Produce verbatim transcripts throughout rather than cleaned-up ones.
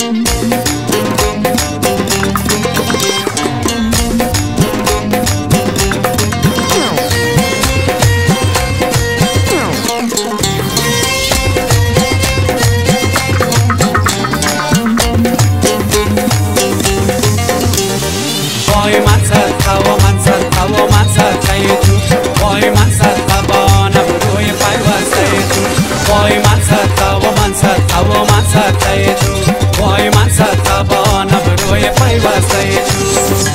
وای من صدقه و من صدقه و من صدقه تو وای من صدقه با نبروی پیوسته تو وای من صدقه و من صدقه و من صدقه تو وای من صدقه با نبروی پیوسته تو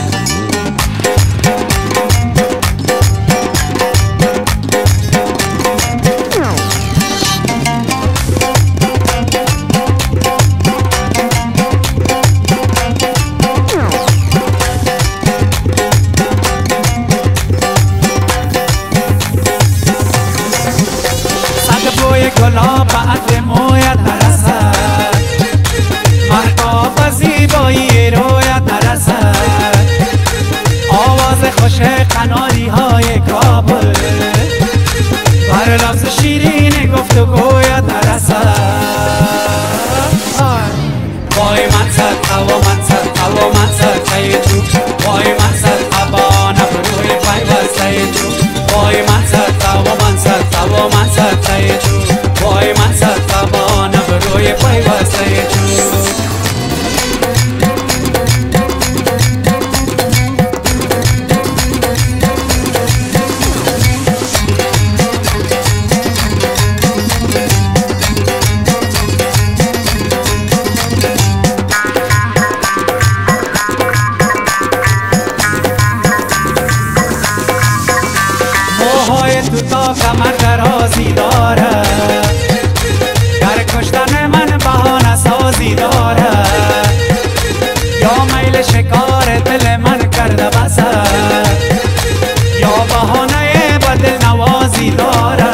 گلا بعد مویت نرسد محتاب زیبایی رویت نرسد آواز خوش قناری های کابل بر لفظ شیرین گفت و گویت نرسد وای من صدقه و من صدقه و من صدقه تو وای من صدقه با نبروی پیوسته تو وای من صدقه و من صدقه و من صدقه تو وای من صدقه با نبروی پیوسته تو موهای تو تا کمر درازی داره در کشتن من بهانه سازی داره یا میل شکار دل من کرده بسه یا بهانه به دل نوازی داره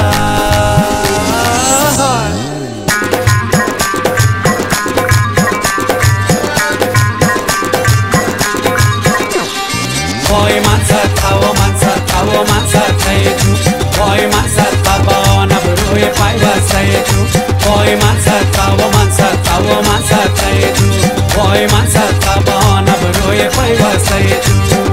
وای من صدقه و من صدقه و من صدقه تو وای من صدقه با نبروی پیوسته تو وای من صدقه و من صدقه و من صدقه تو وای من صدقه با نبروی پیوسته تو